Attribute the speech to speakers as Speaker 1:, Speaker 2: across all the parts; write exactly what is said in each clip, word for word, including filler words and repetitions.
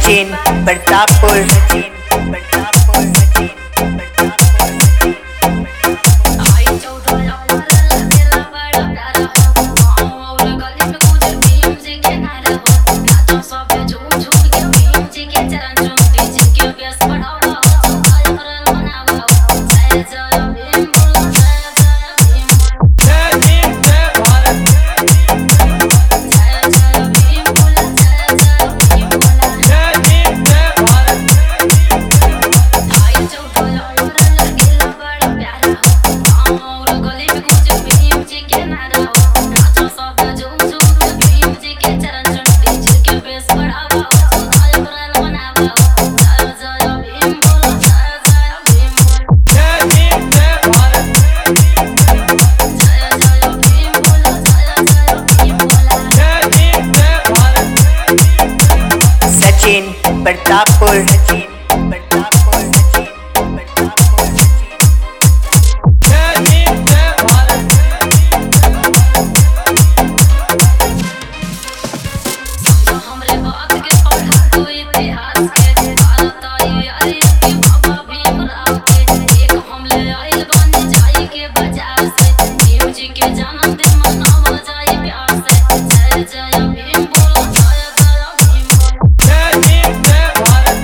Speaker 1: सचिन प्रतापपुर सचिन प्रतापपुर सचिन प्रतापपुर सचिन प्रतापपुर सचिन प्रतापपुर सचिन जय हिंद जय भारत। हमरे बात के पढ़ा तो इतिहास के भारत आई अरे के बाबा भीमराव के एक हमले आइल बन जाई के बाजार से भीम जी के जन्मदिन मनावा जाए प्यार से जय जय भीम बोलो जय जय भीम जय हिंद जय भारत।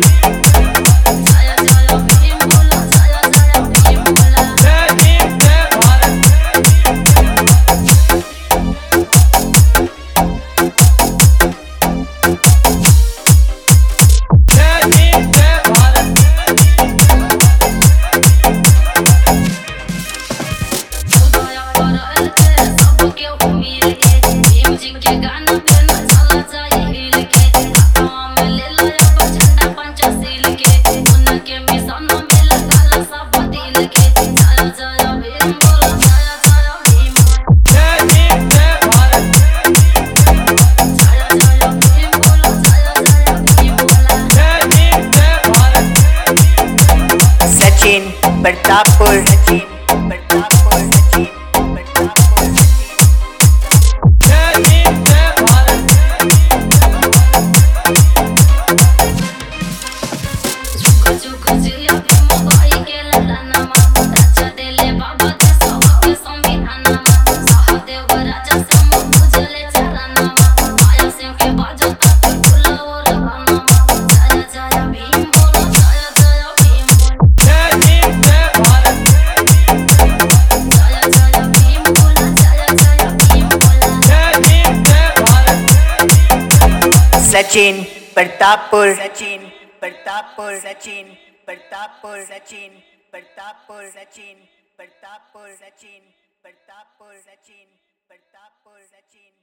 Speaker 1: सचिन प्रतापपुर सचिन प्रतापपुर सचिन प्रतापपुर सचिन जय हिंद जय भारत। जुग जुग जिया भीम भाई के ललनामा राजा देले बाबा के सभा के संविधानमा सहदेव राजा से मुझले चरनामा माया सिंह के बाजो तक फूला और बनामा जय जय भीम बोलो जय जय भीम जय हिंद जय भारत। जय जय भीम बोलो जय जय भीम बोलो जय हिंद जय भारत। सचिन प्रतापपुर सचिन प्रतापपुर सचिन प्रतापपुर सचिन प्रतापपुर सचिन प्रतापपुर सचिन प्रतापपुर सचिन प्रतापपुर सचिन